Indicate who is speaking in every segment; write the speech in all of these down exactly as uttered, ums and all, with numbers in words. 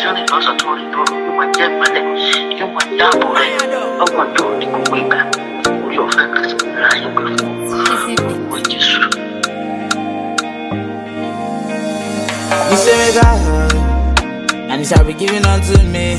Speaker 1: Sani losa tori toro, uma jemale, uma dabore, uma do di kuweka, uyo feka sura ya kufu, kwa Jesu.
Speaker 2: You say me God, and it shall be given unto me.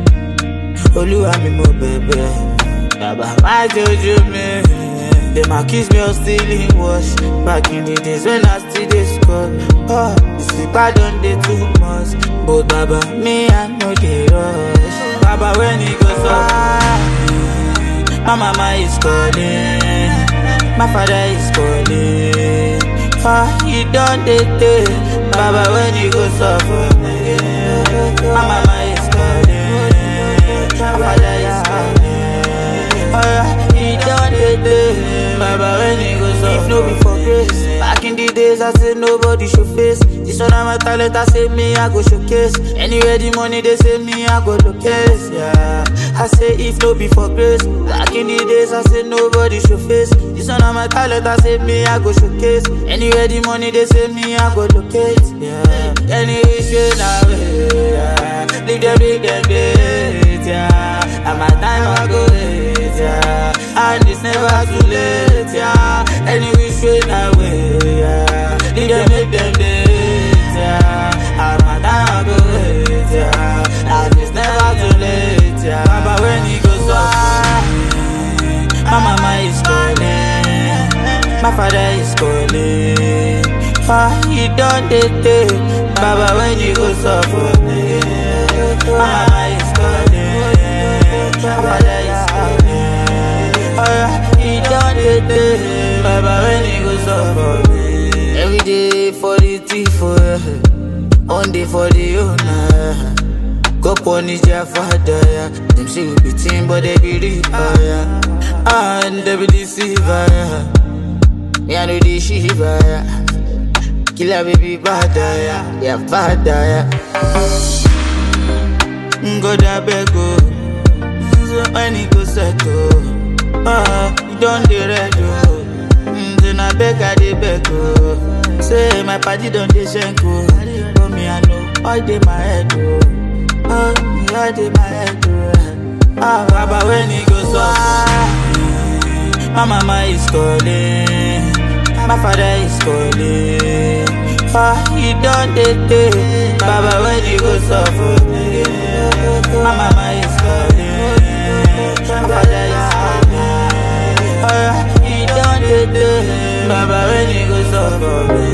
Speaker 2: Oluwa mi mo bebe, Baba my jojo me. Them accuse me of stealing wash. Back in the days when I still dey score. Oh, you sleep I done dey too much. But Baba, me I no dey rush. Baba when he goes up, my mama is calling, my father is calling. Ah, he done dey take. Baba when he goes up for me, my mama is calling, my father is calling. Ah, he done dey take. Baba when he goes up, if no be for grace. Back in the days I say nobody show face. This one of my talent I say me I go showcase. Anywhere the money they say me I go locate. Yeah, I say if no be for grace. Back in the days I say nobody show face. This one of my talent I say me I go showcase. Anywhere the money they say me I go locate. Yeah, anyway say now yeah. Leave them big them great. Yeah, and my time I go wait. Yeah, and it's never too late. Yeah, any which way that way. Yeah, leave them make them date. Yeah, and my time I go wait. Yeah, and it's never too late. Yeah, Baba when he goes up, my mama is calling, my father is calling. Ah, he done dey take. Baba when he goes up for me, my mama is calling, my father is calling. Ah, he done dey take. Baba when he goes up for me. Every day for the thief, for one day for the owner. Go punish their father, yeah. Them say we be team, but they be reaper, yeah. And they be deceiver, yeah. Me I know the shiva, yeah. Killer baby bad, yeah. Yeah, bad, yeah. Go da bego, so when he go settle. Ah, you don't dey red, oh. Then I beg, I dey beg, oh. Say my party don't dey shenko. But me I know all dey my head, oh. Oh, me all dey my head, oh. Ah, Baba when he goes up, my mama is calling, my father is calling. Ah, he done dey take. Baba when he goes up for me, my mama is calling, my father is calling. Ah, he done dey take. Baba when he goes up for me.